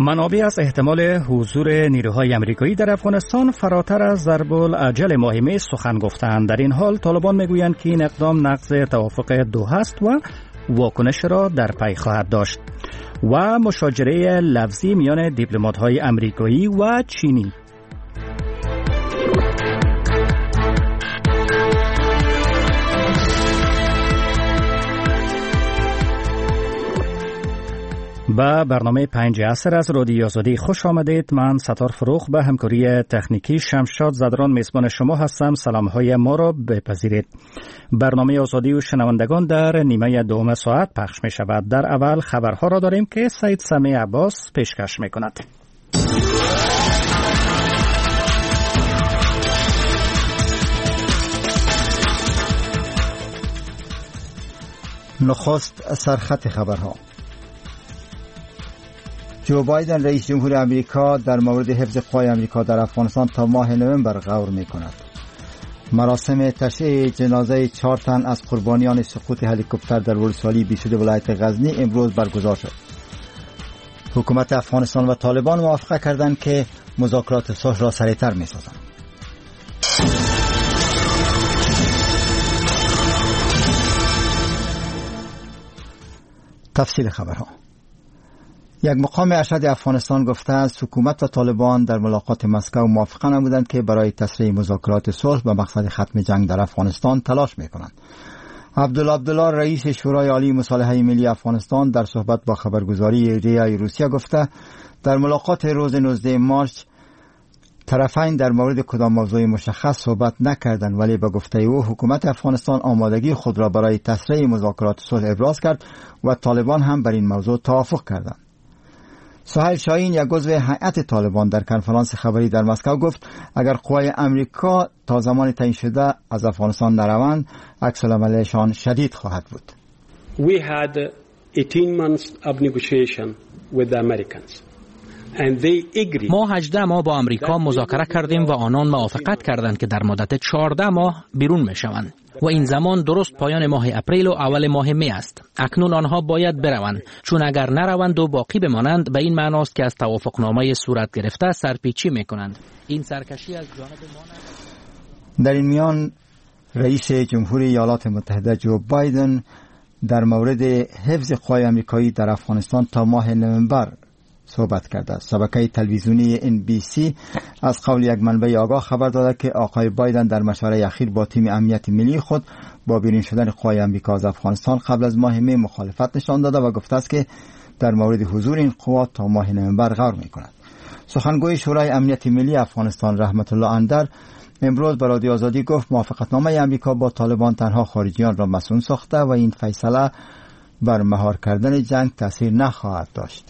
منابع از احتمال حضور نیروهای آمریکایی در افغانستان فراتر از ضرب الاجل ماه می سخن گفتند. در این حال طالبان میگویند که این اقدام نقض توافق دوحه است و واکنش را در پی خواهد داشت. و مشاجره لفظی میان دیپلمات‌های آمریکایی و چینی. به برنامه 5 عصر از رادیو آزادی خوش آمدید. من ستار فروخ به همکاری تکنیکی شمشاد زدران میزبان شما هستم. سلامهای ما را بپذیرید. برنامه آزادی و شنوندگان در نیمه دوم ساعت پخش می شود. در اول خبرها را داریم که سید سمیع عباس پیشکش می کند. نخست سرخط خبرها. جو بایدن رئیس جمهور امریکا در مورد حفظ قوای امریکا در افغانستان تا ماه نوامبر غور می‌کند. مراسم تشییع جنازه 4 تن از قربانیان سقوط هلیکوپتر در ولسوالی بیسود ولایت غزنی امروز برگزار شد. حکومت افغانستان و طالبان موافقه کردند که مذاکرات صلح را سریعتر می‌سازند. تفصیل خبرها. یک مقام ارشد افغانستان گفته است حکومت و طالبان در ملاقات مسکو موافقه نمودند که برای تسریع مذاکرات صلح به مقصد ختم جنگ در افغانستان تلاش می‌کنند. عبدالله رئیس شورای عالی مصالحه ملی افغانستان در صحبت با خبرگزاری ریا روسیه گفته در ملاقات روز 19 مارس طرفین در مورد کدام موضوع مشخص صحبت نکردند، ولی به گفته او حکومت افغانستان آمادگی خود را برای تسریع مذاکرات صلح ابراز کرد و طالبان هم بر این موضوع توافق کردند. سهیل شاهین یک عضو هیئت طالبان در کنفرانس خبری در مسکو گفت اگر قوای امریکا تا زمان تعیین شده از افغانستان نروند عکس العملشان شدید خواهد بود. We had 18 months of negotiation with the Americans. ما 18 ماه با امریکا مذاکره کردیم و آنان موافقت کردند که در مدت 14 ماه بیرون میشوند و این زمان درست پایان ماه اپریل و اول ماه می است. اکنون آنها باید بروند، چون اگر نروند و باقی بمانند به این معناست که از توافقنامه صورت گرفته سرپیچی میکنند. این سرکشی از جانب ما. در این میان رئیس جمهوری ایالات متحده جو بایدن در مورد حفظ قوای آمریکایی در افغانستان تا ماه نوامبر صحبت کرده است. شبکه تلویزیونی NBC از قول یک منبع آگاه خبر داده که آقای بایدن در مشورت اخیر با تیم امنیت ملی خود با بیرون شدن قوای آمریکا از افغانستان قبل از ماه می مخالفت نشان داده و گفته است که در مورد حضور این قوا تا ماه نوامبر غور می‌کند. سخنگوی شورای امنیت ملی افغانستان رحمت الله اندر امروز به رادیو آزادی گفت موافقتنامه آمریکا با طالبان تنها خارجیان را مسئول ساخته و این فیصله بر مهار کردن جنگ تاثیر نخواهد داشت.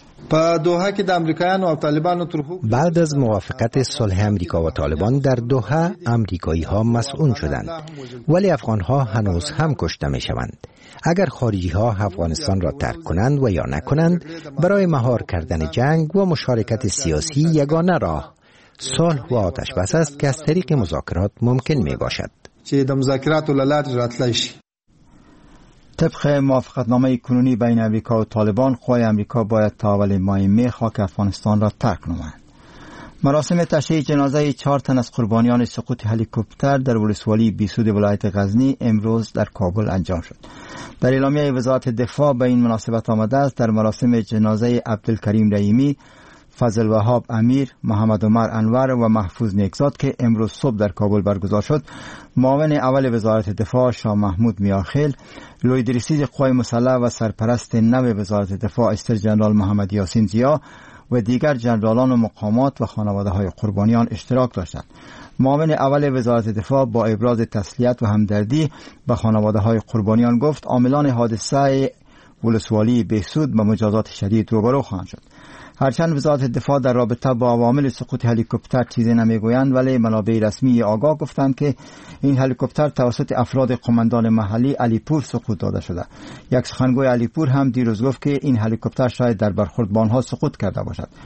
بعد از موافقت صلح امریکا و طالبان در دوحه امریکایی ها مسئول شدند، ولی افغان ها هنوز هم کشته می شوند. اگر خارجی ها افغانستان را ترک کنند و یا نکنند برای مهار کردن جنگ و مشارکت سیاسی یگانه راه صلح و آتش بس است که از طریق مذاکرات ممکن می باشد. طبق موافقتنامه کنونی بین امریکا و طالبان قوای امریکا باید تا اول ماه می خاک افغانستان را ترک نمایند. مراسم تشییع جنازه 4 تن از قربانیان سقوط هلیکوپتر در ولسوالی بیسود ولایت غزنی امروز در کابل انجام شد. در اعلامیه وزارت دفاع به این مناسبت آمده است در مراسم جنازه عبدالکریم رحیمی، فضل وهاب امیر، محمد عمر انور و محفوظ نیکزاد که امروز صبح در کابل برگزار شد، معاون اول وزارت دفاع شاه محمود میارخیل، لوی رئیس قوای مسلح و سرپرست نو وزارت دفاع استر جنرال محمد یاسین زیا و دیگر جنرالان و مقامات و خانواده‌های قربانیان اشتراک داشتند. معاون اول وزارت دفاع با ابراز تسلیت و همدردی به خانواده‌های قربانیان گفت عاملان حادثه ولسوالی بیسود به مجازات شدید روبرو خواهند شد. هرچند وزارت دفاع در رابطه با عوامل سقوط هلیکوپتر چیزی نمیگویند، ولی منابع رسمی آگاه گفتند که این هلیکوپتر توسط افراد قماندان محلی علیپور سقوط داده شده. یک سخنگوی علیپور هم دیروز گفت که این هلیکوپتر شاید در برخورد با آنها سقوط کرده باشد.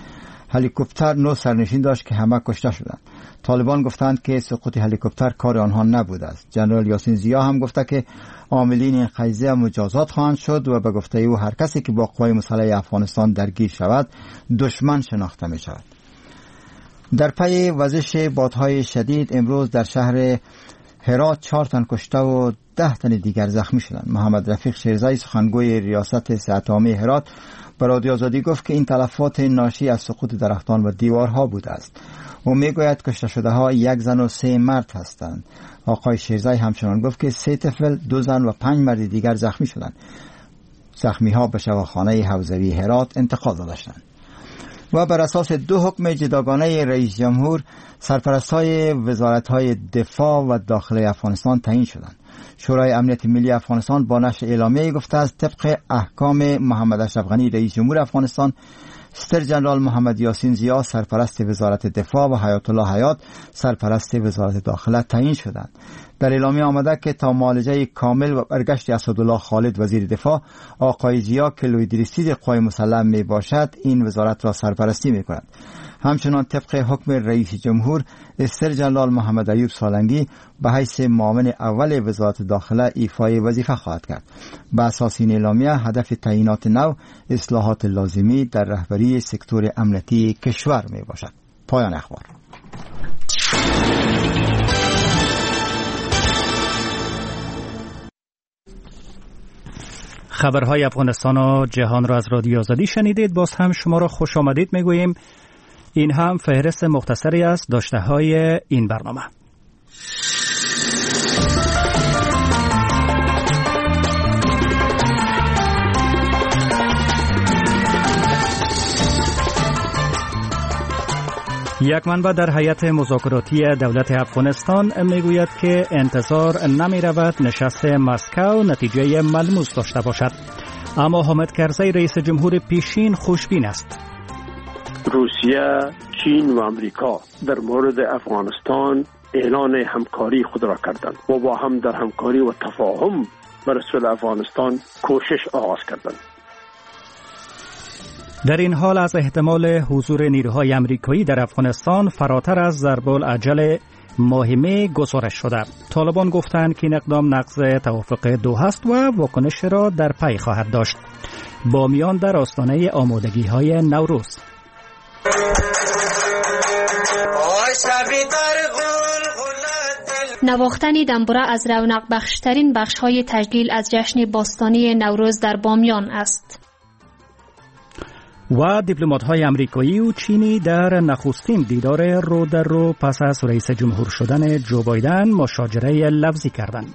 هلیکوپتر 9 سرنشین داشت که همه کشته شدند. طالبان گفتند که سقوط هلیکوپتر کار آنها نبوده است. جنرال یاسین زیا هم گفته که عاملین این قضیه مجازات خواهند شد و به گفته او هر کسی که با قوای مسلح افغانستان درگیر شود دشمن شناخته می شود. در پی وزش بادهای شدید امروز در شهر هرات 4 تن کشته و 10 تن دیگر زخمی شدند. محمد رفیق شیرزایی سخنگوی ریاست صحت عامه هرات به رادیو آزادی گفت که این تلفات ناشی از سقوط درختان و دیوارها بوده است. او میگوید کشته شده ها 1 زن و 3 مرد هستند. آقای شیرزایی همچنان گفت که 3 طفل، 2 زن و 5 مرد دیگر زخمی شدند. زخمی ها به شفاخانه حوزوی هرات انتقال داده شدند. و بر اساس 2 حکم جداگانه رئیس جمهور سرپرستای وزارت‌های دفاع و داخلی افغانستان تعیین شدند. شورای امنیت ملی افغانستان با نشر اعلامیه‌ای گفته است طبق احکام محمد اشرف غنی رئیس جمهور افغانستان، ستر جنرال محمد یاسین زیا سرپرست وزارت دفاع و حیات الله حیات سرپرست وزارت داخله تعیین شدند. در اعلامیه آمده که تا معالجه کامل و برگشت اسدالله خالد وزیر دفاع، آقای زیا که لویدریستید قوای مسلح می باشد این وزارت را سرپرستی می کند. همچنان طبق حکم رئیس جمهور استر جنرال محمد ایوب سالنگی به حیث معاون اول وزارت داخله ایفای وظیفه خواهد کرد. به اساس این اعلامیه هدف تعیینات نو اصلاحات لازمی در رهبری سکتور امنیتی کشور می باشد. پایان اخبار. خبرهای افغانستان و جهان را از رادیو آزادی شنیدید. باز هم شما را خوش آمدید میگوییم. این هم فهرست مختصری از داشته های این برنامه. یک منبع در هیئت مذاکراتی دولت افغانستان میگوید که انتظار نمی رود نشست مسکو نتیجه ملموس داشته باشد. اما حامد کرزی رئیس جمهور پیشین خوشبین است. روسیه، چین و امریکا در مورد افغانستان اعلان همکاری خود را کردند و با هم در همکاری و تفاهم بر صلح افغانستان کوشش آغاز کردند. در این حال از احتمال حضور نیروهای امریکایی در افغانستان فراتر از ضرب الاجل ماه می گزارش شده. طالبان گفتند که این اقدام نقض توافق دوحه است و واکنش را در پی خواهد داشت. بامیان در آستانه آمادگی‌های نوروز. نواختن دنبوره از رونق بخشترین بخش‌های تشکیل از جشن باستانی نوروز در بامیان است. و دیپلمات‌های آمریکایی و چینی در نخستین دیدار رو در رو پس از رئیس جمهور شدن جو بایدن مشاجره لفظی کردند.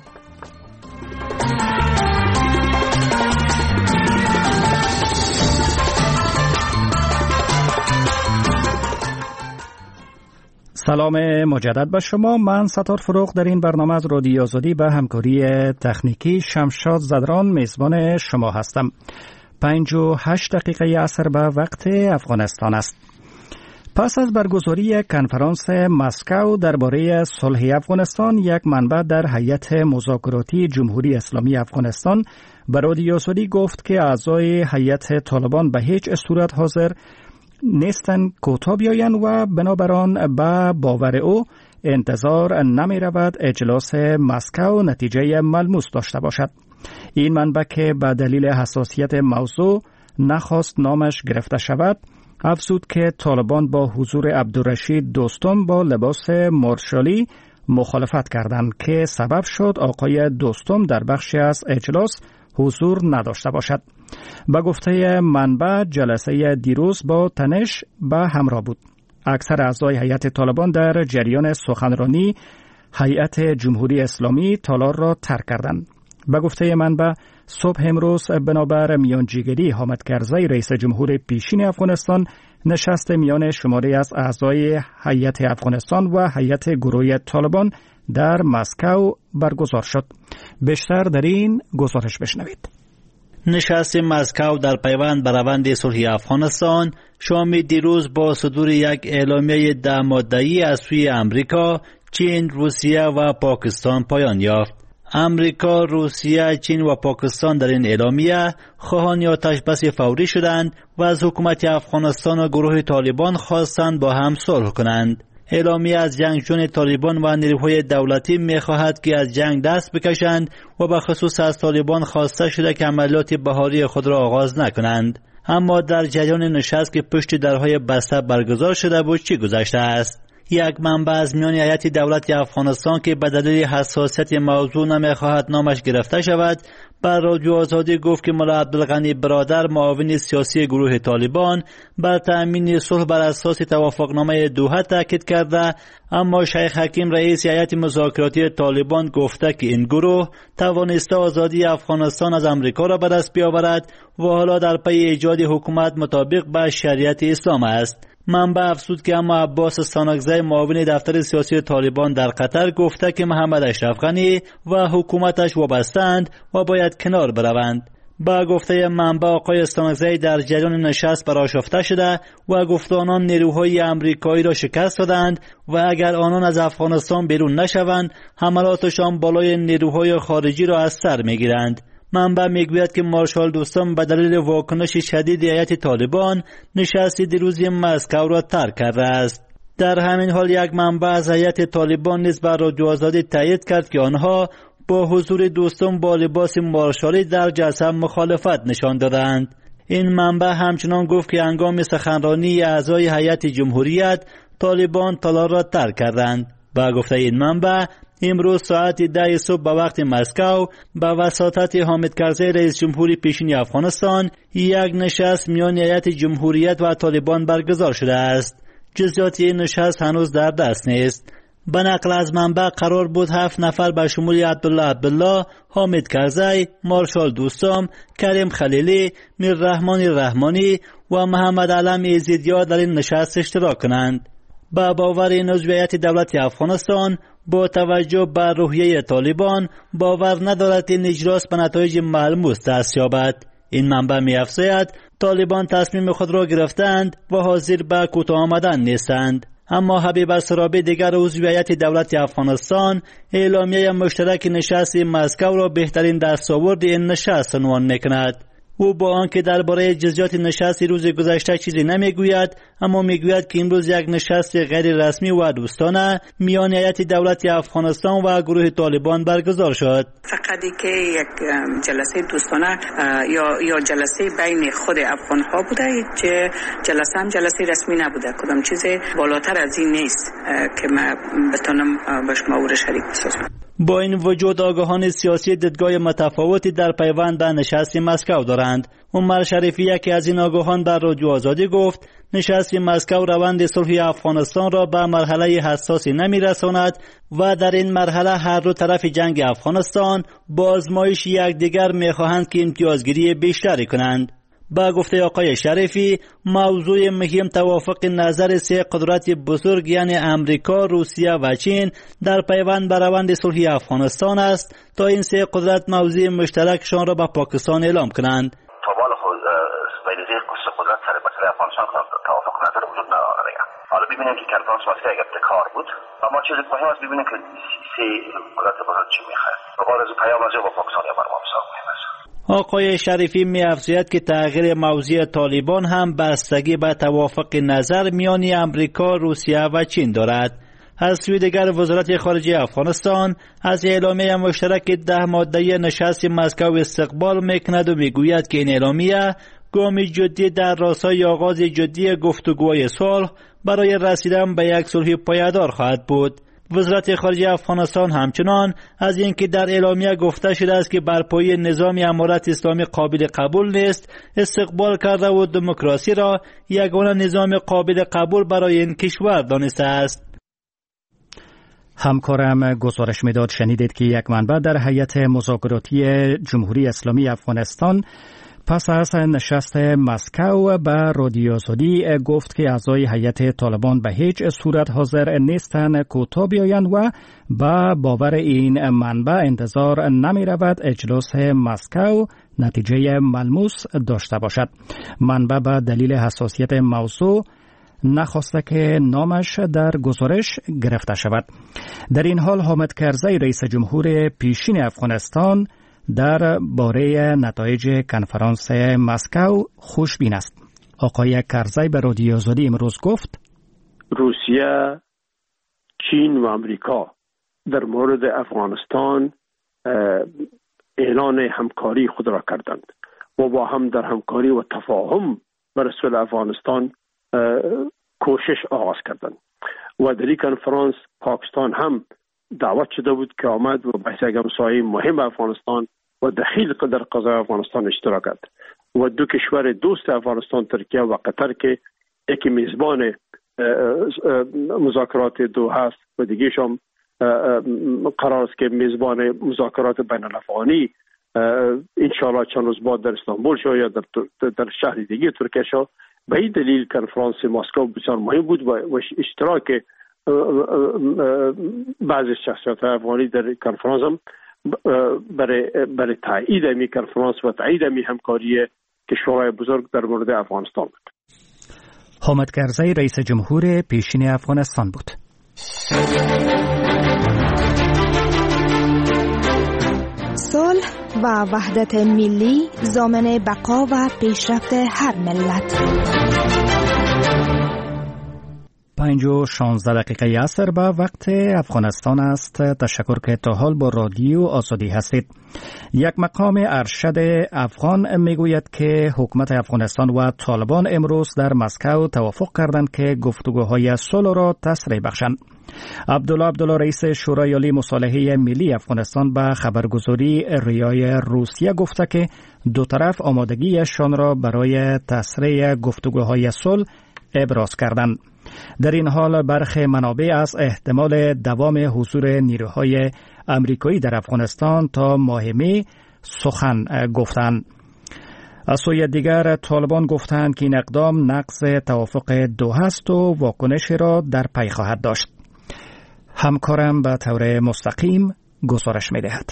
سلام مجدد به شما. من ستار فروغ در این برنامه از رادیو آزادی به همکاری تکنیکی شمشاد زدران میزبان شما هستم. 58 دقیقه عصر به وقت افغانستان است. پس از برگزاری کنفرانس مسکو درباره صلح افغانستان، یک منبع در هیئت مذاکراتی جمهوری اسلامی افغانستان به رادیو آزادی گفت که اعضای هیئت طالبان به هیچ صورت حاضر نیستند کوتاه بیایند و بنابراین به باور او انتظار نمی رود اجلاس مسکو نتیجه ملموس داشته باشد. این منبع که به دلیل حساسیت موضوع نخواست نامش گرفته شود، افزود که طالبان با حضور عبدالرشید دوستم با لباس مارشالی مخالفت کردند که سبب شد آقای دوستم در بخشی از اجلاس حضور نداشته باشد. به گفته منبع جلسه دیروز با تنش به همراه بود. اکثر اعضای هیئت طالبان در جریان سخنرانی هیئت جمهوری اسلامی تالار را ترک کردند. به گفته منبع صبح امروز بنابر میانجیگری حامد کرزی رئیس جمهور پیشین افغانستان نشست میان شماری از اعضای هیئت افغانستان و هیئت گروهی طالبان در مسکو برگزار شد. بیشتر در این گزارش بشنوید. نشست مسکو در پیوند به روند صلح افغانستان شام دیروز با صدور یک اعلامیه 10 ماده‌ای از سوی امریکا، چین، روسیه و پاکستان پایان یافت. امریکا، روسیه، چین و پاکستان در این اعلامیه خواهان آتش بس فوری شدند و از حکومت افغانستان و گروه طالبان خواستند با هم صلح کنند. اعلامیه از جنگجویان طالبان و نیروهای دولتی می‌خواهد که از جنگ دست بکشند و به خصوص از طالبان خواسته شده که عملیات بهاری خود را آغاز نکنند. اما در جریان نشست که پشت درهای بسته برگزار شده بود چی گذشته است؟ یک منبع از میان هیئت دولت افغانستان که به دلیل حساسیت موضوع نمی‌خواهد نامش گرفته شود بر رادیو آزادی گفت که ملا عبدالغنی برادر معاون سیاسی گروه طالبان بر تأمین صلح بر اساس توافقنامه دوحه تاکید کرده، اما شیخ حکیم رئیس هیئت مذاکراتی طالبان گفته که این گروه توانسته آزادی افغانستان از امریکا را به دست بیاورد و حالا در پی ایجاد حکومت مطابق با شریعت اسلام است. منبع افزود که اما عباس سانکزی معاون دفتر سیاسی طالبان در قطر گفته که محمد اشرف غنی و حکومتش وابسته‌اند و باید کنار بروند. با گفته منبع آقای سانکزی در جریان نشست برآشفته شده و گفته آنان نیروهای امریکایی را شکست دادند و اگر آنان از افغانستان بیرون نشوند حملاتشان بالای نیروهای خارجی را از سر میگیرند. منبع میگوید که مارشال دوستم به دلیل واکنش شدید هیئت طالبان نشست دیروزی مسکو را ترک کرده است. در همین حال یک منبع از هیئت طالبان نیز بر رادیو آزادی تایید کرد که آنها با حضور دوستم با لباس مارشالی در جلسه مخالفت نشان دادند. این منبع همچنان گفت که هنگام سخنرانی اعضای هیئت جمهوریت طالبان تالار را ترک کردند. با گفته این منبع امروز ساعت 10 صبح به وقت مسکو به وساطت حامد کرزی رئیس جمهوری پیشین افغانستان یک نشست میان هیئت جمهوریت و طالبان برگزار شده است. جزئیات این نشست هنوز در دست نیست. به نقل از منبع قرار بود 7 نفر به شمول عبدالله، حامد کرزی، مارشال دوستم، کریم خلیلی، میر رحمان رحمانی و محمد علم ایزیدیار در این نشست اشتراک کنند. با باور این عضو هیئت دولت افغانستان با توجه به روحیه طالبان باور ندارد این اجلاس به نتایج ملموس دست یابد. این منبع می‌افزاید طالبان تصمیم خود را گرفتند و حاضر به کوتاه آمدن نیستند. اما حبیب سرابی دیگر عضو هیئت دولت افغانستان اعلامیه مشترک نشست مسکو را بهترین دستاورد این نشست عنوان می‌کند. او با آنکه درباره جزئیات نشست روز گذشته چیزی نمیگوید، اما میگوید که امروز یک نشست غیر رسمی و دوستانه میان هیئت دولت افغانستان و گروه طالبان برگزار شد. فقط که یک جلسه دوستانه یا جلسه بین خود افغان ها بوده، که جلسه هم جلسه رسمی نبوده، کدام چیز بالاتر از این نیست که من بتونم با شما او را شریک بسازم. با این وجود آگاهان سیاسی دیدگاه متفاوتی در پیوند به نشست مسکو دارند. عمر شریفی یکی از این آگاهان در رادیو آزادی گفت نشست مسکو روند صلح افغانستان را به مرحله حساسی نمی‌رساند و در این مرحله هر دو طرف جنگ افغانستان با آزمایش یکدیگر می‌خواهند که امتیازگیری بیشتری کنند. با گفته آقای شریفی موضوع مهم توافق نظر سه قدرت بزرگ یعنی امریکا، روسیه و چین در پیوند به روند صلح افغانستان است تا این سه قدرت موضوع مشترکشان را به پاکستان اعلام کنند. تا بالا خود بین سه قدرت سر مسئله افغانستان توافق نظر وجود نداره. حالا ببینیم که کنفرانس مسئله یک ابتکار بود، اما چیز مهم است ببینیم که سه قدرت بزرگ چی میخواد. به غرض پیام از با پاکستان یا برنامه ساز مهم است. آقای شریفی می‌افزاید که تغییر موضوع طالبان هم بستگی به توافق نظر میان امریکا، روسیه و چین دارد. از سوی دیگر وزارت خارجه افغانستان از اعلامیه مشترک 10 ماده نشست مسکو استقبال میکند و میگوید که این اعلامیه گامی جدی در راستای آغاز جدی گفتگوهای صلح برای رسیدن به یک صلح پایدار خواهد بود. وزارت خارجه افغانستان همچنان از اینکه در اعلامیه گفته شده است که برپایی نظام امارت اسلامی قابل قبول نیست استقبال کرده و دموکراسی را یگانه نظام قابل قبول برای این کشور دانسته است. همکارم گزارش میداد شنیدید که یک منبع در هیئت مذاکراتی جمهوری اسلامی افغانستان پس از نشست مسکو به رادیو آزادی گفت که اعضای هیئت طالبان به هیچ صورت حاضر نیستند کوتاه بیایند و با باور این منبع انتظار نمی رود اجلاس مسکو نتیجه ملموس داشته باشد. منبع به دلیل حساسیت موضوع نخواسته که نامش در گزارش گرفته شود. در این حال حامد کرزی رئیس جمهور پیشین افغانستان در باره نتایج کنفرانس مسکو خوشبین است. آقای کرزی به رادیو آزادی امروز گفت روسیه، چین و امریکا در مورد افغانستان اعلان همکاری خود را کردند و با هم در همکاری و تفاهم برای صلح افغانستان کوشش آغاز کردند و در این کنفرانس پاکستان هم دعوت شده بود که آمد و بحث همسایه مهم افغانستان و دخیل در قضای افغانستان اشتراک کرد و دو کشور دوست افغانستان ترکیه و قطر که یکی میزبان مذاکرات دوحه است و دیگه‌ش هم قرار است که میزبان مذاکرات بین الافغانی ان شاء الله چند روز بعد در استانبول شود یا در شهر دیگه ترکیه شود. به این دلیل کنفرانس مسکو بسیار مهم بود و اشتراک بعضی شخصیت افغانی در کنفرانس هم برای تایید این کنفرانس و تایید این همکاری کشورهای بزرگ در مورد افغانستان بود. حامد کرزی رئیس جمهور پیشین افغانستان بود. صلح و وحدت ملی ضامن بقا و پیشرفت هر ملت. 5:16 عصر به وقت افغانستان است. تشکر که تا حال با رادیو آزادی هستید. یک مقام ارشد افغان میگوید که حکومت افغانستان و طالبان امروز در مسکو توافق کردند که گفتگوهای صلح را تسریع بخشند. عبدالله رئیس شورای عالی مصالحه ملی افغانستان به خبرگزاری ریای روسیه گفته که دو طرف آمادگیشان را برای تسریع گفتگوهای صلح ابراز کردند. در این حال برخی منابع از احتمال دوام حضور نیروهای امریکایی در افغانستان تا ماه می سخن گفتند. از سوی دیگر طالبان گفتند که این اقدام نقض توافق دوحه است و واکنشی را در پی خواهد داشت. همکارم به طور مستقیم گزارش می دهد.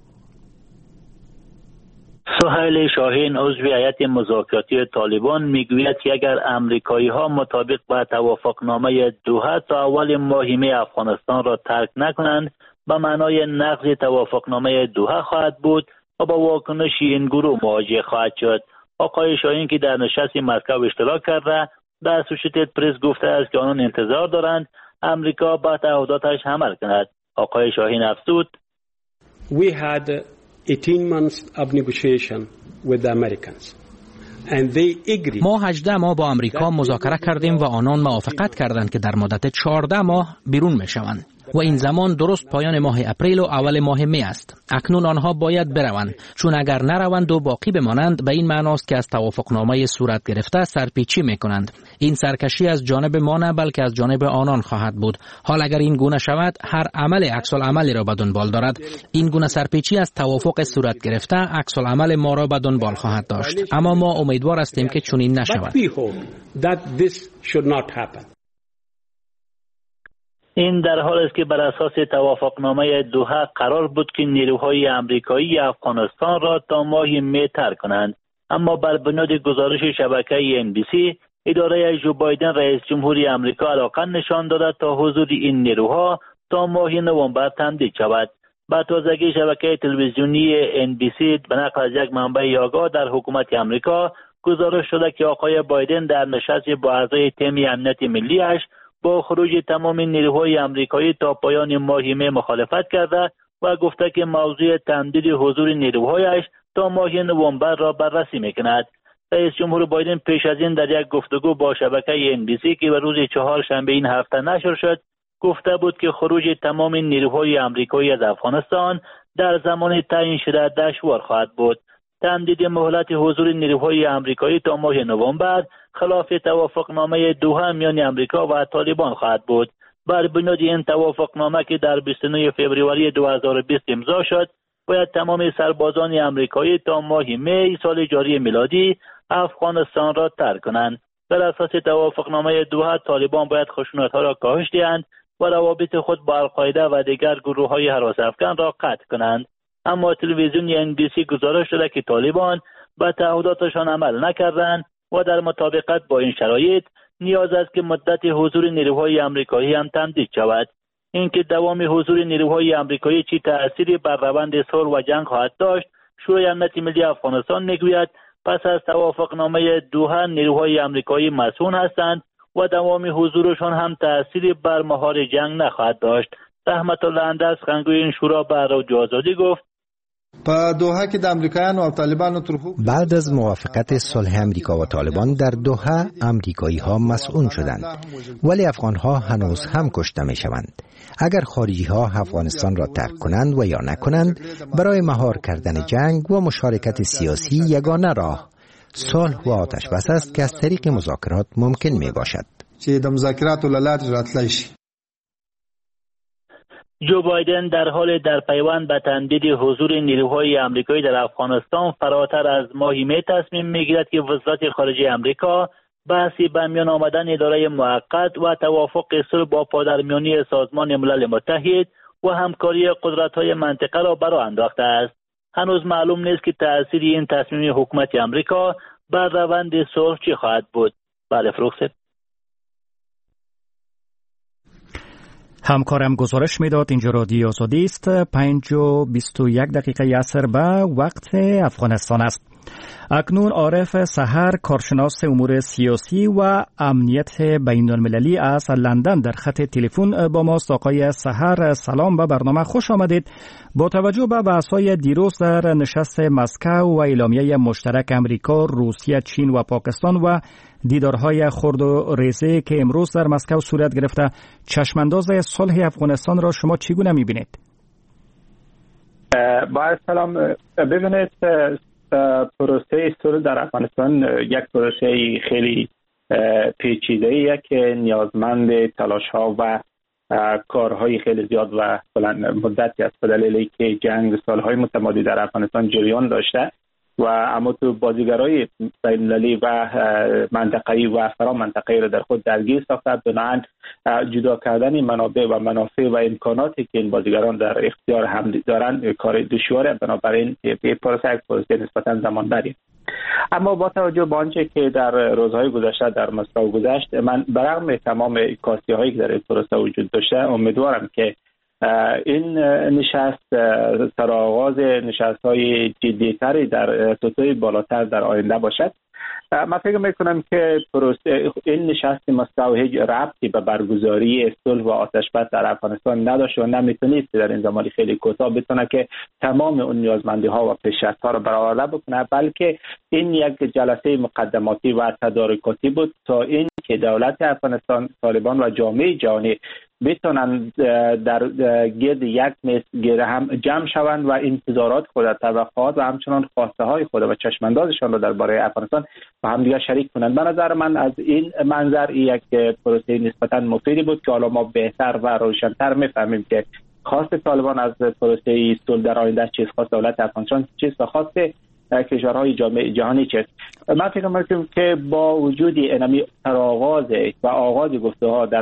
سهیل شاهین عضو هیئت مذاکراتی طالبان میگوید که اگر امریکایی ها مطابق با توافقنامه دوحه تا اول ماه می افغانستان را ترک نکنند به معنای نقض توافقنامه دوحه خواهد بود و با واکنش این گروه مواجه خواهد شد. آقای شاهین که در نشست مسکو اشتراک کرده در اسوشیتد پرس گفته است که آنان انتظار دارند امریکا با تعهداتش عمل کند. آقای شاهین افزود We had 18 months of negotiation with the Americans. ما 18 ماه با امریکا مذاکره کردیم و آنان موافقت کردند که در مدت 14 ماه بیرون میشوند و این زمان درست پایان ماه اپریل و اول ماه می است. اکنون آنها باید بروند، چون اگر نروند و باقی بمانند به این معناست که از توافقنامه صورت گرفته سرپیچی میکنند. این سرکشی از جانب ما نه بلکه از جانب آنان خواهد بود. حال اگر این گونه شود هر عمل عکس العملی را به دنبال دارد. این گونه سرپیچی از توافق صورت گرفته عکس العمل ما را به دنبال خواهد داشت. اما ما امیدوار هستیم که چنین نشود. این در حال است که بر اساس توافقنامه دوحه قرار بود که نیروهای امریکایی افغانستان را تا ماه می ترک کنند، اما بر بنیاد گزارش شبکه NBC اداره جو بایدن رئیس جمهوری آمریکا علاقه نشان داده تا حضور این نیروها تا ماه نوامبر تمدید شود. با تازگی شبکه تلویزیونی NBC به نقل از یک منبع آگاه در حکومت آمریکا گزارش شده که آقای بایدن در نشست با اعضای تیم امنیت ملی‌اش با خروج تمام نیروهای آمریکایی تا پایان ماه می مخالفت کرده و گفته که موضوع تمدید حضور نیروهایش تا ماه نوامبر را بررسی میکند. رئیس جمهور بایدن پیش از این در یک گفتگو با شبکه NBC که به روز چهارشنبه این هفته نشر شد گفته بود که خروج تمام نیروهای آمریکایی از افغانستان در زمان تعیین شده دشوار خواهد بود. تمدید مهلت حضور نیروهای آمریکایی تا ماه نوامبر خلاف توافقنامه دوحه میان آمریکا و طالبان خواهد بود. بر بنیاد این توافقنامه که در 29 فوریه 2020 امضا شد، باید تمام سربازان آمریکایی تا ماه می سال جاری میلادی افغانستان را ترک کنند. بر اساس توافقنامه دوحه طالبان باید خشونت‌ها را کاهش دهند و روابط خود با القاعده و دیگر گروه‌های هراس افکن را قطع کنند. اما تلویزیون NBC گزارش داده که طالبان به تعهداتشان عمل نکردند و در مطابقت با این شرایط نیاز است که مدت حضور نیروهای آمریکایی هم تمدید شود. اینکه دوام حضور نیروهای آمریکایی چه تأثیری بر روند صلح و جنگ خواهد داشت، شورای امنیت ملی افغانستان میگوید پس از توافقنامه دوحه نیروهای آمریکایی مسئول هستند و دوام حضورشان هم تأثیری بر مهار جنگ نخواهد داشت. رحمت الله اندر سخنگوی این شورا به رادیو آزادی گفت بعد از موافقت صلح امریکا و طالبان در دوحه امریکایی ها مسئول شدند، ولی افغان ها هنوز هم کشته می شوند. اگر خارجی ها افغانستان را ترک کنند و یا نکنند، برای مهار کردن جنگ و مشارکت سیاسی یگانه راه صلح و آتش بس است که از طریق مذاکرات ممکن می باشد. جو بایدن در حال در پیوند به تمدید حضور نیروهای آمریکایی در افغانستان فراتر از ماهی می تصمیم میگیرد که وزارت خارجه آمریکا بحثی به میان آمدن اداره موقت و توافق صلح با پادرمیانی سازمان ملل متحد و همکاری قدرت‌های منطقه را برآ انداخته است. هنوز معلوم نیست که تأثیر این تصمیم حکومت آمریکا بر روند صلح چه خواهد بود. بله فروخت. همکارم گزارش میداد. اینجا رادیو آزادی است. 5:21 عصر به وقت افغانستان است. اکنون عارف سحر، کارشناس امور سیاسی و امنیت بین المللی از لندن در خط تلفن با ماست. آقای سحر سلام، به برنامه خوش آمدید. با توجه به بحث‌های دیروز در نشست مسکو و اعلامیه مشترک امریکا، روسیه، چین و پاکستان و دیدارهای خرد و ریزی که امروز در مسکو صورت گرفته، چشمانداز صلح افغانستان را شما چگونه می‌بینید؟ با سلام. ببینید، پروسه صلح در افغانستان یک پروسه خیلی پیچیده‌ایه که نیازمند تلاش‌ها و کارهای خیلی زیاد و بلند مدتی است، به دلیلی که جنگ سالهای متمادی در افغانستان جریان داشته و اما تو بازیگرای بین‌المللی و منطقه‌ای و فرامنطقه‌ای را در خود درگیر ساخته. بنابراین جدا کردن منابع و منافع و امکاناتی که این بازیگران در اختیار هم دارند کار دشواره. بنابراین به پروسه نسبتاً زمانبری. اما با توجه به آنچه که در روزهای گذشته در مسکو گذشت، من برغم تمام کاستی‌هایی که در این پروسه وجود داشته، امیدوارم که این نشست سرآغاز نشست‌های جدی‌تری در سطوح بالاتر در آینده باشد. من فکر میکنم که این نشست مسکو هیچ ربطی به برگزاری صلح و آتش‌بس در افغانستان نداشت و نمیتونید در این زمانی خیلی کوتاه بتونه که تمام اون نیازمندی‌ها و پیشرفت‌ها را برآورده بکنه، بلکه این یک جلسه مقدماتی و تدارکاتی بود تا این که دولت افغانستان، طالبان و جامعه جهانی بتونن در گرد یک میز هم جمع شوند و انتظارات خود، توقعات و همچنان خواسته های خود و چشماندازشان را درباره افغانستان با هم دیگر شریک کنند. به نظر من از این منظر یک پروسه نسبتا مفیدی بود که حالا ما بهتر و روشن‌تر میفهمیم که خواست طالبان از پروسه صلح در آینده چیست، خواست دولت افغانستان چیست و خواست کشورهای جامعه جهانی چیست. من فکر می‌کنم که با وجود اینمی آغاز گفته‌ها در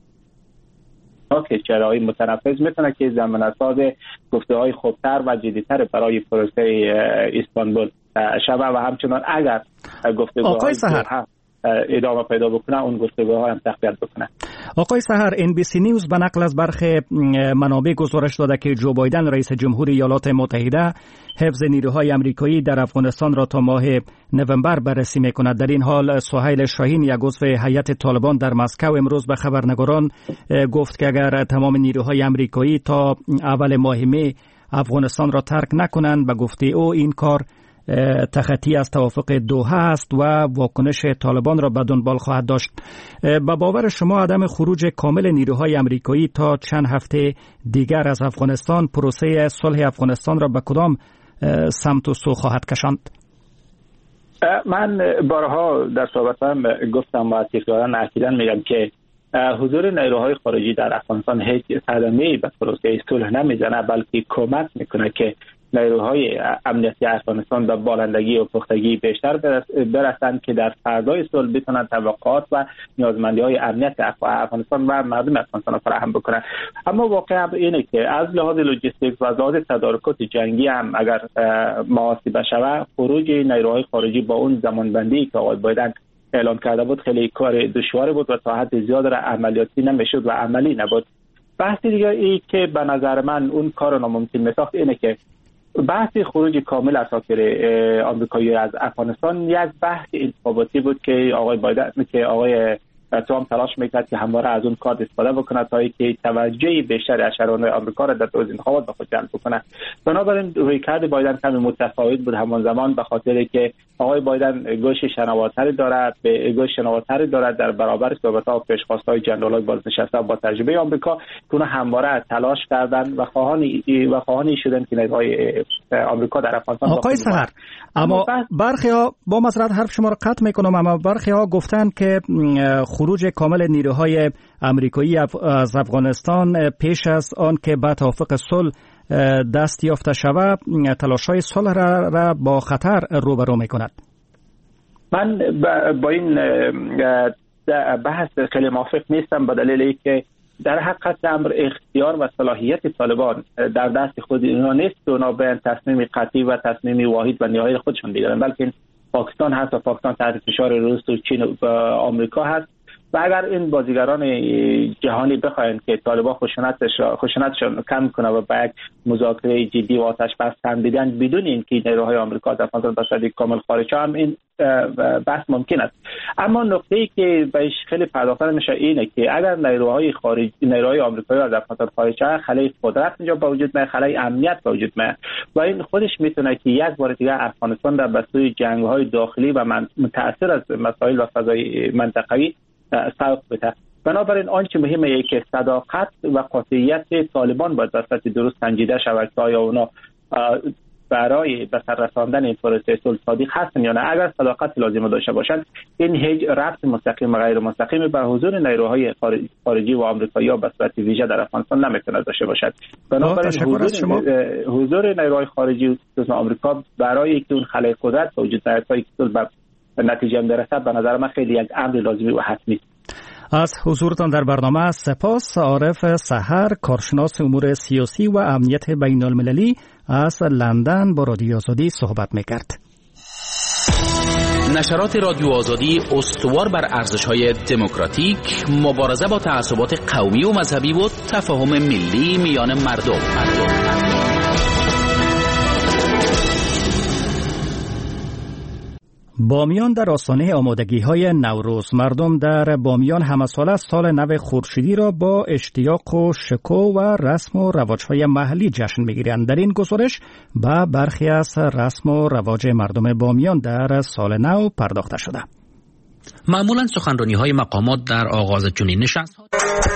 کشورهای متنفذ میتونه که ضمانت‌ساز گفته‌های خوبتر و جدی‌تر برای پروسه استانبول شود و همچنان اگر گفتگوهای ادامه پیدا بکنه، اون گفتگوها هم تقویت بکنه. آقای سحر، NBC نیوز به نقل از برخی منابع گزارش داده که جو بایدن رئیس جمهور ایالات متحده حفظ نیروهای آمریکایی در افغانستان را تا ماه نوامبر بررسی می‌کند. در این حال سهیل شاهین، یک عضو هیئت طالبان در مسکو، امروز به خبرنگاران گفت که اگر تمام نیروهای آمریکایی تا اول ماه می افغانستان را ترک نکنند، به گفته او این کار تخطی از توافق دوحه است و واکنش طالبان را به دنبال خواهد داشت. به باور شما عدم خروج کامل نیروهای آمریکایی تا چند هفته دیگر از افغانستان پروسه صلح افغانستان را به کدام سمت و سو خواهد کشاند؟ من بارها در صحبتم گفتم و تکرارا اکیدا میگم که حضور نیروهای خارجی در افغانستان هیچ صدمه‌ای به پروسه صلح نمیزنه، بلکه کمک میکنه که نیروهای امنیتی افغانستان به بالندگی و پختگی بیشتر برسند که در فردای صلح بتونن توقعات و نیازمندی‌های امنیت افغانستان و مردم افغانستان را فراهم بکنند. اما واقعا اینه که از لحاظ لوجستیک و از لحاظ تدارکات جنگی هم اگر محاسبه شود، خروج نیروهای خارجی با اون زمانبندی که آقای بایدن اعلان کرده بود خیلی کار دشواری بود و تا حد زیاد را عملیاتی نمیشد و عملی نبود. بحث دیگه ای که به نظر من اون کار ناممکن میساخت اینه که بحث خروج کامل اساکر آمریکایی از افغانستان یک بحث انتخاباتی بود که آقای ترامپ تلاش میکرد که همواره از اون کارت استفاده بکنه تا اینکه توجه بیشتر اشرار آمریکا را در روز انتخابات به خود جلب بکنه. بنابراین رویکرد بایدن کمی متفاوت بود همان زمان، به خاطر که آقای بایدن گوش شنواتری دارد در برابر صحبت‌ها و پیشخواست‌های جنرال‌های بازنشسته با تجربه آمریکا که همواره تلاش کردند و خواهانی شدن که نیروهای آمریکا در افغانستان. آقای سحر، اما برخی‌ها با معذرت حرف شما را قطع می‌کنم، اما برخی‌ها گفتند که خروج کامل نیروهای آمریکایی از افغانستان پیش از آن که به توافق صلح دست یافته شود تلاش‌های صلح را با خطر روبرو می‌کند. من با این بحث خیلی موافق نیستم، به دلیل اینکه در حقیقت امر اختیار و صلاحیت طالبان در دست خود اینا نیست که اونا به تصمیم قطعی و تصمیم واحد و نهایی خودشون بگیرن، بلکه پاکستان هست و پاکستان تحت فشار روس و چین و آمریکا هست و اگر این بازیگران جهانی بخواین که طالبان خشونتشون کم کنه و به یک مذاکره جدی و آتش بس تمدیدن بدون اینکه نیروهای آمریکا از افغانستان به صورت کامل خارج شوند، این بحث ممکن است. اما نکته‌ای که بهش خیلی پرداخته میشه اینه که اگر نیروهای آمریکایی از افغانستان خارج شوند، خلای قدرت اینجا به وجود میاد، خلای امنیت به وجود میاد و این خودش میتونه که یک بار دیگه افغانستان در بسوی جنگ‌های داخلی و متأثر از مسائل و فضای منطقوی سوق بده. بنابراین آنچه مهمه که صداقت و قاطعیت طالبان باید بسیار درست سنجیده شود که آیا اونا برای به سر رساندن این پروسه صلح صادق هستن یا نه. اگر صداقت لازم داشته باشند، این هیچ ربط مستقیم و غیر مستقیم به حضور نیروهای خارجی و آمریکایی به صورت ویژه در افغانستان نمیتونه داشته باشد. بنابراین حضور نیروهای خارجی و آمریکا برای اینکه اون خلای قدرت وجود داره تا اینکه صلح به نتیجه برسد، به نظر من خیلی یک امر لازمی و حتمی. از حضورتان در برنامه سپاس. عارف سحر، کارشناس امور سیاسی و امنیت بین المللی از لندن با رادیو آزادی صحبت میکرد. نشرات رادیو آزادی استوار بر ارزش‌های دموکراتیک، مبارزه با تعصبات قومی و مذهبی و تفاهم ملی میان مردم. بامیان در آستانه آمادگی‌های نوروز. مردم در بامیان همساله سال نو خورشیدی را با اشتیاق و شکوه و رسم و رواج‌های محلی جشن می‌گیرند. در این گزارش به برخی از رسم و رواج مردم بامیان در سال نو پرداخته شده. معمولاً سخنرانی‌های مقامات در آغاز چنین نشست‌ها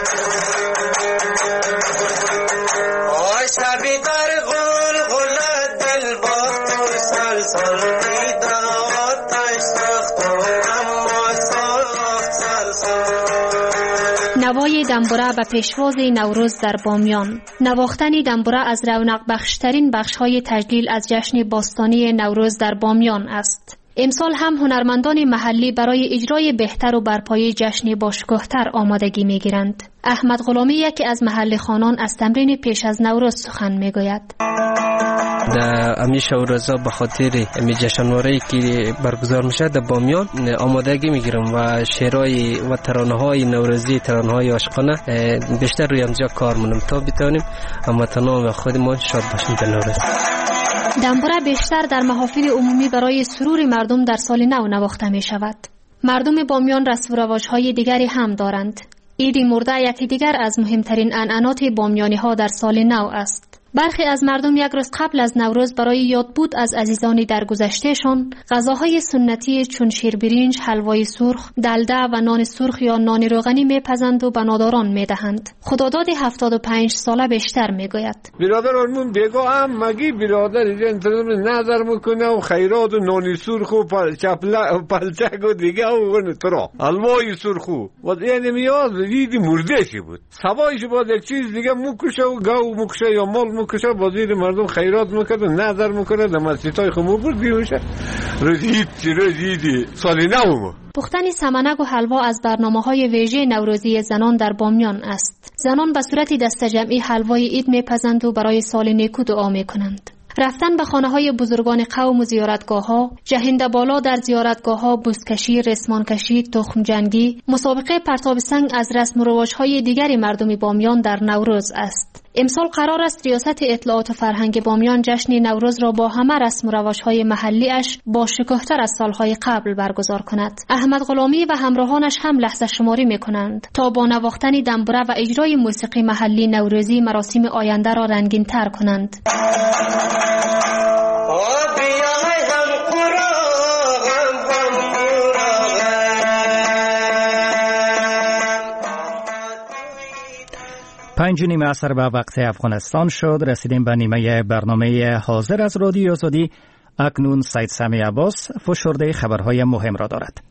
نوای دنبوره به پیشواز نوروز در بامیان. نواختن دنبوره از رونق بخشترین بخش‌های تجلیل از جشن باستانی نوروز در بامیان است. امسال هم هنرمندان محلی برای اجرای بهتر و برپایی جشن باشکوه‌تر آمادگی می‌گیرند. احمد غلامی یکی از محل خوانان از تمرین پیش از نوروز سخن می‌گوید. در امیش روزا به خاطر امی جشنواره‌ای که برگزار میشه در بامیان آمادگی میگیرم و شعرهای و ترانه‌های نوروزی، ترانه‌های عاشقانه بیشتر روی اینجا کار می‌کنم تا بتونیم هموطنان و خودمون شاد باشیم در نوروز. دنبوره بیشتر در محافل عمومی برای سرور مردم در سال نو نواخته می شود. مردم بامیان رسم و رواج‌های دیگری هم دارند. عید مرده یکی دیگر از مهمترین عنعنات بامیانی ها در سال نو است. برخی از مردم یک روز قبل از نوروز برای یادبود از عزیزانی درگذشتهشان غذاهای سنتی چون شیربرنج، حلوای سرخ، دلده و نان سرخ یا نان روغنی میپزند و به ناداران میدهند. خداداد 75 ساله بیشتر میگوید: برادرانمون بگو هم مگی برادر انتظار نظر میکنه و خیرات و نان سرخ و پلچک و دیگه و ترا حلوای سرخ و یعنی میاد عید مرده بود. سبایش باید یک چیز دیگه مکشه و گاو مکشه یا مال مکشه بازیر مردم خیرات میکنه و نظر میکنه در مسجدهای خمو بردی میشه رزیدی سالی نو. پختن سمنک و حلوا از برنامه‌های ویژه نوروزی زنان در بامیان است. زنان به صورت دسته جمعی حلوای عید میپزند و برای سال نیکو دعا میکنند. رفتن به خانه‌های بزرگان قوم و زیارتگاه‌ها، جهنده بالا در زیارتگاه‌ها، بزکشی، رسمانکشی، تخم جنگی، مسابقه پرتاب سنگ از رسم و رواج‌های دیگر مردم بامیان در نوروز است. امسال قرار است ریاست اطلاعات و فرهنگ بامیان جشن نوروز را با همه رسم و رواج‌های محلی‌اش با شکوه‌تر از سال‌های قبل برگزار کند. احمد غلامی و همراهانش هم لحظه شماری می‌کنند تا با نواختن دنبوره و اجرای موسیقی محلی نوروزی مراسم آینده را رنگین‌تر کنند. پنج نیمه عصر به وقت افغانستان شد. رسیدیم به نیمه برنامه حاضر از رادیو آزادی. اکنون سید سمی عباس فشرده خبرهای مهم را دارد.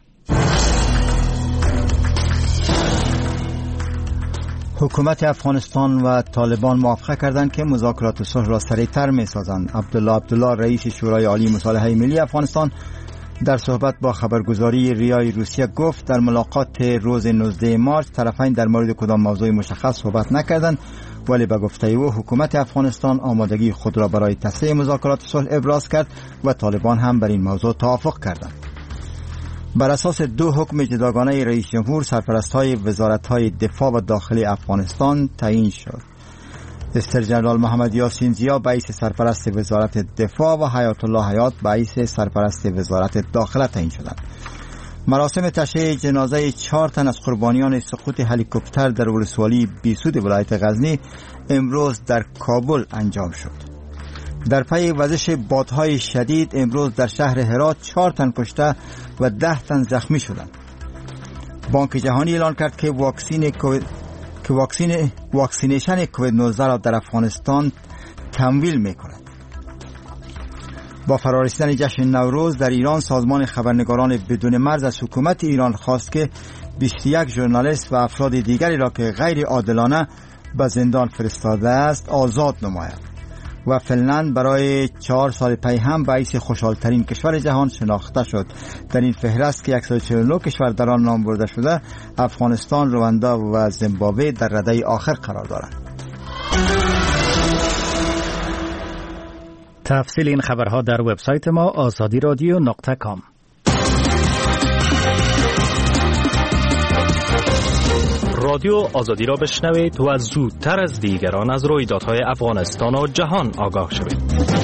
حکومت افغانستان و طالبان موافقه کردند که مذاکرات صلح را سریعتر می‌سازند. عبدالله رئیس شورای عالی مصالحه ملی افغانستان در صحبت با خبرگزاری ریای روسیه گفت در ملاقات روز 19 مارس طرفین در مورد کدام موضوع مشخص صحبت نکردند، ولی به گفته او حکومت افغانستان آمادگی خود را برای تصحیح مذاکرات صلح ابراز کرد و طالبان هم بر این موضوع توافق کردند. بر اساس دو حکم جداگانه رئیس جمهور سرپرست‌های وزارت‌های دفاع و داخلی افغانستان تعیین شد. استر جنرال محمد یاسین زیا رئیس سرپرست وزارت دفاع و حیات الله حیات رئیس سرپرست وزارت داخله تعیین شدند. مراسم تشییع جنازه 4 تن از قربانیان سقوط هلیکوپتر در ولسوالی بیسود ولایت غزنی امروز در کابل انجام شد. در پی وزش بادهای شدید امروز در شهر هرات 4 تن کشته و 10 تن زخمی شدند. بانک جهانی اعلان کرد که واکسینیشن کووید 19 را در افغانستان تمویل می‌کند. با فرارسیدن جشن نوروز در ایران سازمان خبرنگاران بدون مرز از حکومت ایران خواست که 21 ژورنالیست و افراد دیگری را که غیر عادلانه به زندان فرستاده است آزاد نماید. و فنلند برای 4 سال پی هم رئیس خوشحالترین کشور جهان شناخته شد. در این فهرست که 149 کشور در آن نام برده شده، افغانستان، رواندا و زیمبابوه در رده آخر قرار دارند. تفصیل این خبرها در وبسایت ما azadiradio.com. رادیو آزادی را بشنوید و زودتر از دیگران از رویدادهای افغانستان و جهان آگاه شوید.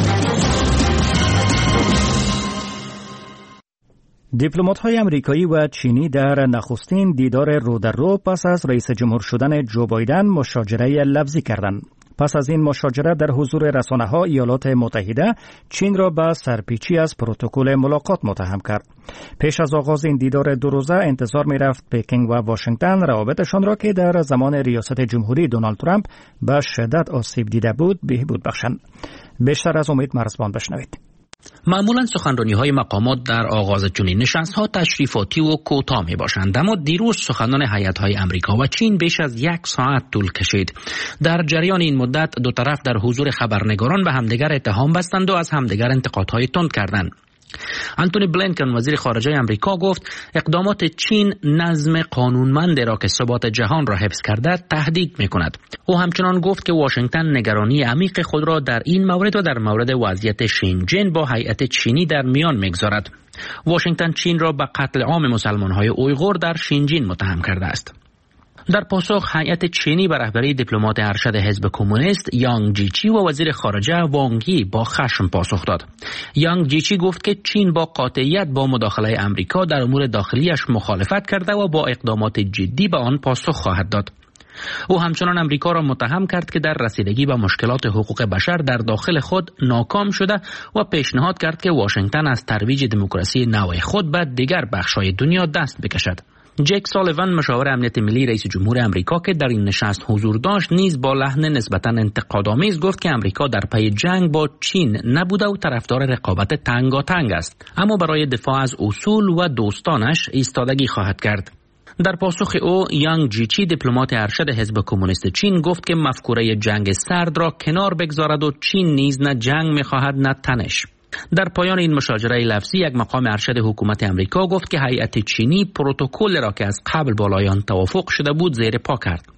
دیپلمات‌های آمریکایی و چینی در نخستین دیدار رو در رو پس از رئیس جمهور شدن جو بایدن مشاجره لفظی کردند. پس از این مشاجره در حضور رسانه‌ها ایالات متحده چین را به سرپیچی از پروتکل ملاقات متهم کرد. پیش از آغاز این دیدار 2 روزه انتظار می‌رفت پکینگ و واشنگتن روابطشان را که در زمان ریاست جمهوری دونالد ترامپ به شدت آسیب دیده بود بهبود بخشند. بیشتر از امید مرزبان بشنوید. معمولا سخنرانی‌های مقامات در آغاز چنین نشست‌ها تشریفاتی و کوتاه می‌باشند، اما دیروز سخنان هیئت‌های آمریکا و چین بیش از 1 ساعت طول کشید. در جریان این مدت دو طرف در حضور خبرنگاران به همدیگر اتهام بستند و از همدیگر انتقادهای تند کردند. آنتونی بلینکن وزیر خارجه آمریکا گفت اقدامات چین نظم قانونمند را که ثبات جهان را حفظ کرده تهدید می‌کند. او همچنان گفت که واشنگتن نگرانی عمیق خود را در این مورد و در مورد وضعیت شینجین با هیئت چینی در میان می‌گذارد. واشنگتن چین را به قتل عام مسلمان‌های اویغور در شینجین متهم کرده است. در پاسخ هیئت چینی به رهبری دیپلمات ارشد حزب کمونیست یانگ جیچی و وزیر خارجه وانگ یی با خشم پاسخ داد. یانگ جیچی گفت که چین با قاطعیت با مداخله آمریکا در امور داخلیش مخالفت کرده و با اقدامات جدی به آن پاسخ خواهد داد. او همچنان آمریکا را متهم کرد که در رسیدگی به مشکلات حقوق بشر در داخل خود ناکام شده و پیشنهاد کرد که واشنگتن از ترویج دموکراسی نوع خود به دیگر بخش‌های دنیا دست بکشد. جک سالیوان مشاور امنیت ملی رئیس جمهور آمریکا که در این نشست حضور داشت نیز با لحن نسبتاً انتقادآمیز گفت که آمریکا در پی جنگ با چین نبوده و طرفدار رقابت تنگاتنگ است، اما برای دفاع از اصول و دوستانش ایستادگی خواهد کرد. در پاسخ او یانگ جیچی دیپلمات ارشد حزب کمونیست چین گفت که مفکوره جنگ سرد را کنار بگذارد و چین نیز نه جنگ می‌خواهد نه تنش. در پایان این مشاجره لفظی یک مقام ارشد حکومت آمریکا گفت که هیئت چینی پروتکل را که از قبل بالای آن توافق شده بود زیر پا کرد.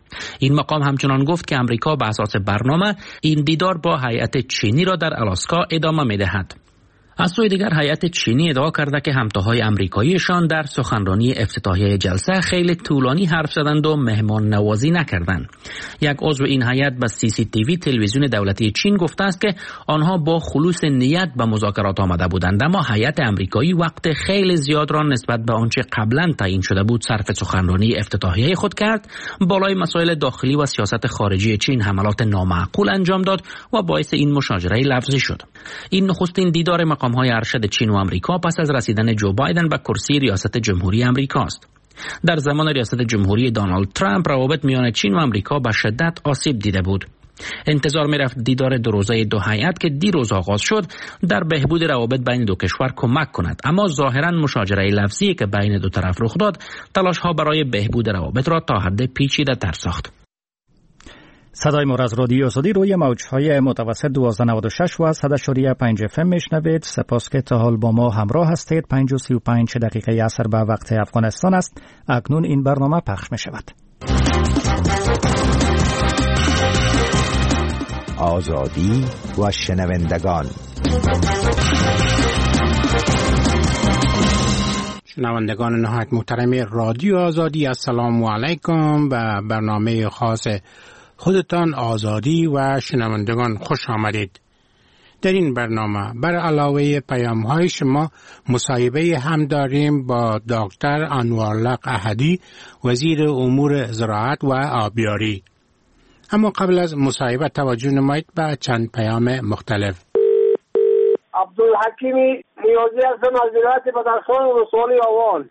این مقام همچنان گفت که امریکا به اساس برنامه این دیدار با هیئت چینی را در آلاسکا ادامه می‌دهد. از سوی دیگر هیئت چینی ادعا کرده که همتاهای آمریکاییشان در سخنرانی افتتاحیه جلسه خیلی طولانی حرف زدند و مهمان نوازی نکردند. یک عضو این هیئت به CCTV تلویزیون دولتی چین گفته است که آنها با خلوص نیت به مذاکرات آمده بودند، اما هیئت آمریکایی وقت خیلی زیاد را نسبت به آنچه قبلا تعیین شده بود صرف سخنرانی افتتاحیه خود کرد. بالای مسائل داخلی و سیاست خارجی چین حملات نامعقول انجام داد و باعث این مشاجره لفظی شد. این نخستین دیدار مقام‌های ارشد چین و آمریکا پس از رسیدن جو بایدن به کرسی ریاست جمهوری آمریکا است. در زمان ریاست جمهوری دونالد ترامپ روابط میان چین و آمریکا به شدت آسیب دیده بود. انتظار می‌رفت دیدار دو روزه دو هیئت که دیروز آغاز شد در بهبود روابط بین دو کشور کمک کند، اما ظاهراً مشاجره لفظی که بین دو طرف رخ داد تلاش‌ها برای بهبود روابط را تا حد پیچیده‌تر ساخت. صدای ما از رادیو آزادی روی موج‌های متوسط 1296 و 100.5 FM میشنوید. سپاس که تا حال با ما همراه هستید. 5:35 دقیقه عصر به وقت افغانستان است. اکنون این برنامه پخش می شود. آزادی و شنوندگان. شنوندگان نهایت محترم رادیو آزادی، السلام علیکم. و برنامه خاص خودتان آزادی و شنوندگان خوش آمدید. در این برنامه بر علاوه پیام‌های شما مصاحبه هم داریم با دکتر انوارالله احدی، وزیر امور زراعت و آبیاری. اما قبل از مصاحبه توجه نمایید به چند پیام مختلف. عبدالحکیمی نیازی هستم از ولایت بدخشان ولسوالی آوان.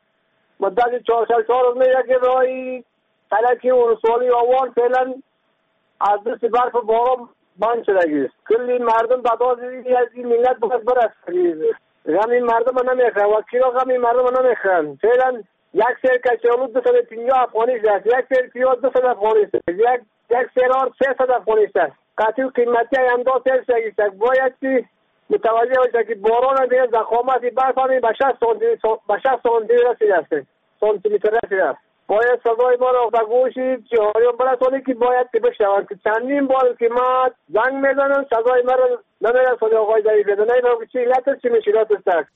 مدت 4 روز یک راهی فلکی ولسوالی آوان فعلا از دست برف و باران بند شده است. کلی مردم بداز از این ملت باید برسید. غمی مردم نمیخواه، وکیلا غمی مردم نمیخواه. فعلا یک سیر کچالو 250 افغانی است، یک سیر پیاز 200 افغانی است، یک سیر آرد 300 افغانی است. قطعی قیمتی انداز سیر است. باید متوجه باشید که باران دیگه ضخامت برف همین به 60 سانتی رسیده است. سانتیمتر رسیده است. باید صدای ما را بگوشید جهانیان برسانید که باید که بشنوند که چندین بار که ما زنگ میزنم صدای ما را نمیرسانید. آقای ضعیف بدانید که چی علت است، چی مشکلات است.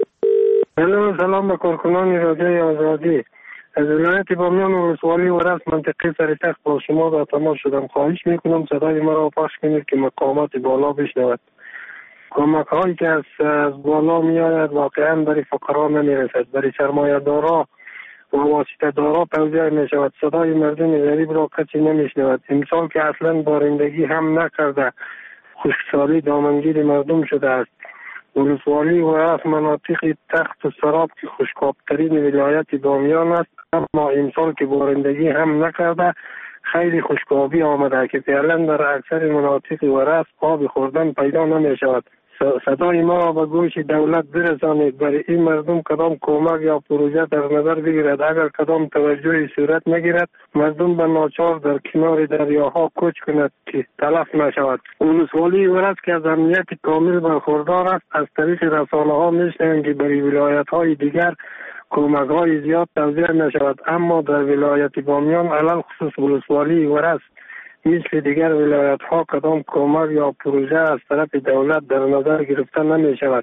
سلام به کارکنان رادیوی آزادی. از ولایت بامیان و ولسوالی ورس منطقه سرتخت با شما را تماس شدم. خواهش میکنم صدای ما را پخش کنید که مقامات بالا بشنود. کمک هایی که از بالا میآید واقعا برای فقرا نمیرسد، برای سرمایه دارا و واسطه دارا توزیع می شود. صدای مردم غریب را کسی نمیشنود. امسال که اصلا بارندگی هم نکرده، خشکسالی دامنگیر مردم شده است. ولسوالی و از مناطق تخت و سراب که خشکابترین ولایت بامیان است، اما امسال که بارندگی هم نکرده خیلی خشکابی آمده که فعلا در اکثر مناطق ورس آب خوردن پیدا نمی شود. صدای ما به گوش دولت برسانید. برای این مردم کدام کمک یا پروژه در نظر بگیرد. اگر کدام توجهی صورت نگیرد مردم به ناچار در کنار دریاها کوچ کند که تلف نشود. ولسوالی ورس که از امنیت کامل برخوردار است، از طریق رسانه ها میشنویم که برای ولایت های دیگر کمک های زیاد توزیع نشود، اما در ولایت بامیان علل خصوص ولسوالی ورس مثل دیگر ولایت ها کدام کمک یا پروژه از طرف دولت در نظر گرفته نمی شود.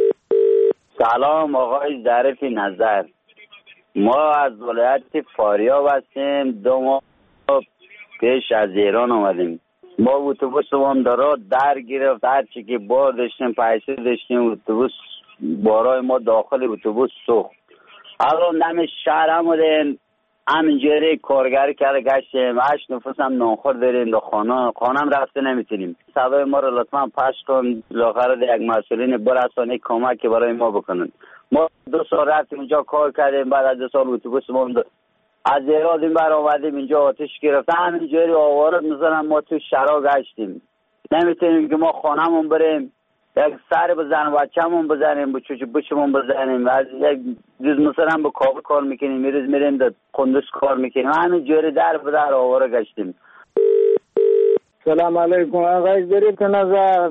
سلام آقای ظریف نظر، ما از ولایت فاریاب هستیم. 2 ماه پیش از ایران آمدیم. ما اتوبوس وامدارا در گرفت، هرچی که بار داشتیم پیسه داشتیم اتوبوس بارای ما داخل اتوبوس سوخت. الان نمی شهر آمدیم، همینجوری کارگری کرده گشتیم. 8 نفس هم نانخور داریم، در خانم رفته نمیتونیم. صدای ما رو لطفا پخش کن، لاغر یک مسئولین برسانه کمک برای ما بکنن. ما 2 سال رفتیم اونجا کار کردیم، بعد از 2 سال اتوبوس ما از ایراد این بر آمدیم اینجا آتش گرفته. همینجوری آوارد میزنن، ما تو شرا گشتیم، نمیتونیم که ما خانمون بریم، یک سر بزنیم، بچه‌مون بزنیم، بچه‌مون بزنیم. از یک روز مثلا به کابل کار میکنیم، یه روز میریم در قندوز کار میکنیم. همین جوری در به در آواره گشتیم. سلام علیکم آقای ظریف نظر،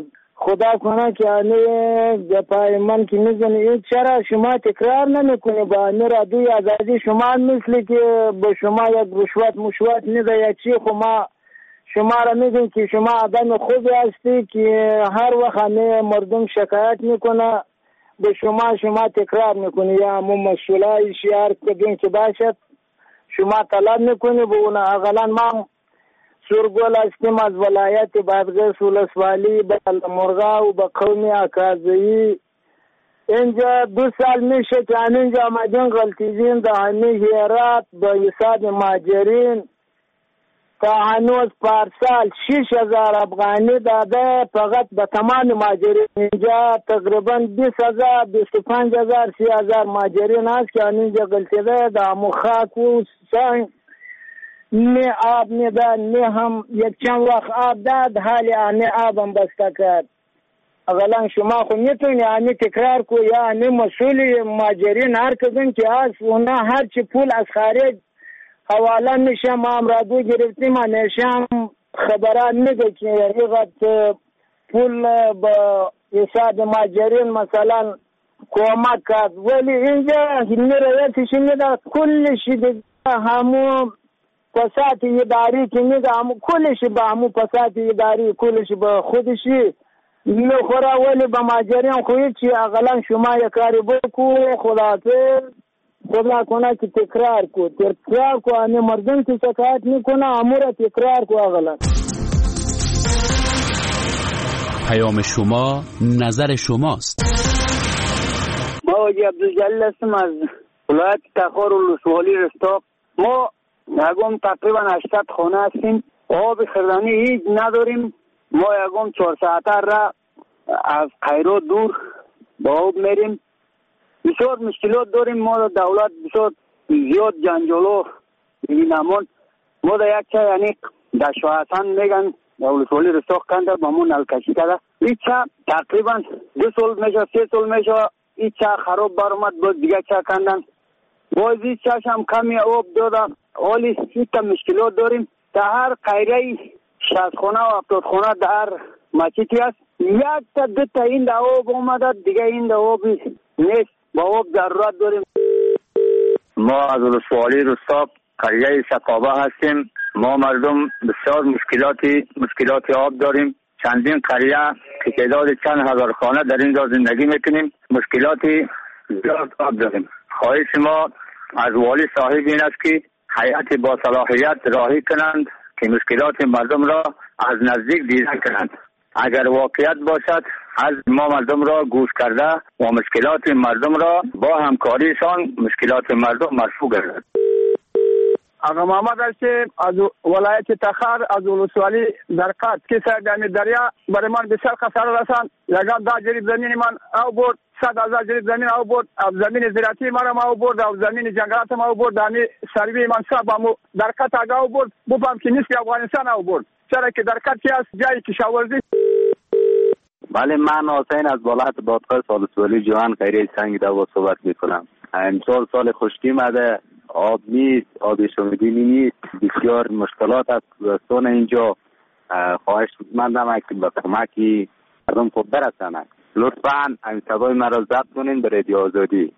خدا کنه که پای من که میزنه این چرا شما تکرار نمیکنی با رادیوی آزادی؟ شما مثل که به شما یک رشوت مشوت نده یا چی، خب ما شما را میگیم که شما آدم خوبی هستی که هر وقت همه مردم شکایت میکنه به شما تکرار میکنی یا همون مسئولای شیار کدین که باشد شما طلب میکنی به اون. اقلا ما سرگل هستیم از ولایت بادغیس ولسوالی به مرغا و به قوم اکازی. اینجا 2 سال میشه که اینجا آمدین غلطیزین در همه هیرات به حساب مهاجرین تا هنوز پارسال 6,000 افغانی داده فقط به تمام مهاجرین. اینجا تقریبا 20,000 25,000 30,000 مهاجرین هست که اینجا غلطیده در همو خاک و سنگ نه آب میداد نه هم یک چند وقت آب داد حالی آنه آب هم بسته کرد. اقلا شما خود میتونی آنه تکرار کو یا آنه مسئولی مهاجرین هر کدوم که هست اونا هرچی پول از خارج حوالا میشه. ما هم رادیو گرفتیم همیشه هم خبرات میگه که یقت پول با حساب مهاجرین مثلا کمک کرد، ولی اینجا روایتش میده کلشی دیگه همون پسات اداری که میگه همون کلشی با همون پسات اداری کلشی با خودشی میخوره، ولی با مهاجرین خویی چی اقلا شما یک کاری بکو خدا کنه که تکرار کو همه مردم که شکایت میکنه امور تکرار کو اقلا. پیام شما نظر شماست. ما حاجی عبدالجلیل هستم از ولایت تخار ولسوالی رستاق. ما یکم تقریبا 80 خانه هستیم، آب خردنی هیچ نداریم. ما یکم 4 ساعته را از قیرو دور با آب میریم، بسیار مشکلات داریم. ما دولت بسیار زیاد جنجالو میبینمون. ما در یک چه یعنی در شاهستان میگن ولسوالی رستاق کنده با مون نلکشی کرده، این چه تقریبا 2 سال میشه 3 سال میشه این چه خراب برامد باز دیگه چه کندن باز این چهش هم کمی آب دادن. حالی سیتا مشکلات داریم. در هر قیره 60 خانه و 70 خانه در هر مسجدی هست، 1 تا 2 تا این در آب اومده دیگه این در آب نیست، با آب ضرورت داریم. ما از ولسوالی رستاق قریه سقابه هستیم. ما مردم بسیار مشکلات آب داریم. چندین قریه که تعداد چند هزار خانه در اینجا زندگی میکنیم، مشکلاتی زیاد آب داریم. خواهش ما از والی صاحب این است که هیئت با صلاحیت راهی کنند که مشکلات مردم را از نزدیک دیدن کنند. اگر واقعیت باشد از ما مردم را گوش کرده و مشکلات مردم را با همکاریشان مشکلات مردم مرفوع گردد. آقا محمد هستیم از ولایت تخار از ولسوالی درقات که سردمی دریا برای من بسیار خساره رساند. یکم 10 جریب زمین من او برد، 100,000 جریب زمین او برد، از زمین زراعتی مرا او برد، از زمین جنگلات ما او برد، همی سروی من صاحب درقات آگاه او برد، بفهم که نیست افغانستان او برد. چرا که درقات که است جایی کشاورزی. بله، من حسین از ولایت بادغیس ولسوالی جوان خیریه سنگ دوا صحبت میکنم. امسال سال خشکی مده، آب نیست، آب شومیدنی نیست، بسیار مشکلات است دوستان اینجا. خواهش مندم که به کمکی مردم خود برسانند. لطفاً این صدای مرا ضبط کنین به رادیو آزادی.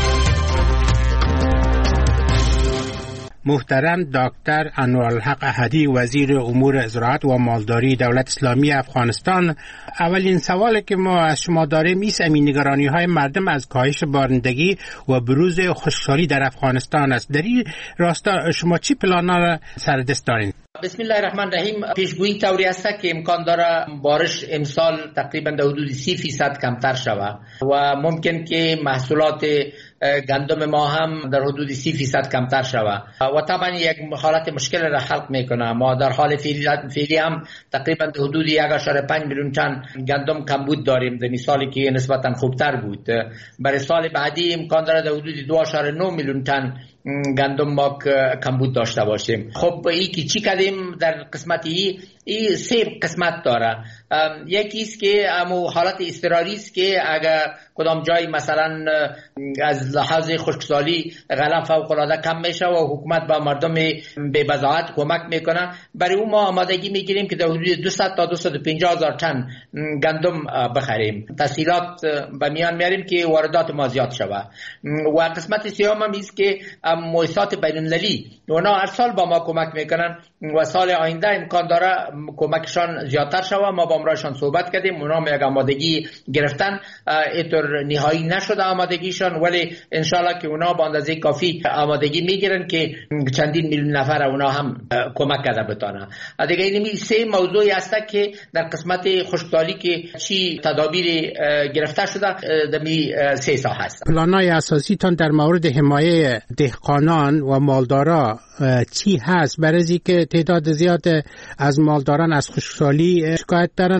محترم دکتر انوالحق احدی وزیر امور زراعت و مالداری دولت اسلامی افغانستان، اولین سوالی که ما از شما داریم ایست نگرانی های مردم از کاهش بارندگی و بروز خشکسالی در افغانستان است. در این راستا شما چی پلانا را سر دست دارین؟ بسم الله الرحمن الرحیم. پیشگویی طوری است که امکان داره بارش امسال تقریبا در حدود 30% کمتر شود و ممکن که محصولات گندم ما هم در حدود 30% کمتر شود و طبعا یک حالت مشکل را خلق میکنه. ما در حال فعلی هم تقریبا در حدود 1.5 میلیون تن گندم کمبود داریم، در سالی که نسبتا خوبتر بود. برای سال بعدی امکان داره در حدود 2.9 میلیون تن گندم ما کمبود داشته باشیم. خب این که چی کردیم در قسمتی این 3 قسمت داره. یکی است که حالت اضطراری است که اگر کدام جای مثلا از لحاظ خشکسالی غله فوق العاده کم میشه و حکومت با مردم به بضاعت کمک میکنه، برای اون ما آمادگی میگیریم که در حدود 200 تا 250 هزار تن گندم بخریم، تسهیلات به میان میاریم که واردات ما زیاد شود. و قسمت سوم هم است که مؤسسات بین‌المللی اونا هر سال با ما کمک میکنن و سال آینده امکان داره کمکشان زیادتر شود. ما با امرایشان صحبت کردیم، اونا یک آمادگی گرفتن، اینطور نهایی نشده آمادگیشان، ولی انشالله که اونا با اندازه کافی آمادگی میگیرن که چندین میلیون نفر اونا هم کمک کرده بتانه. دیگه این 3 موضوعی هست که در قسمت خشکسالی که چی تدابیر گرفته شده در 3 ساحه هست. پلان‌های اساسی تان در مورد حمایت دهقانان و مالدارا چی هست؟ برای اینکه تعداد زیاد از مالداران از خشکسالی شکایت دارن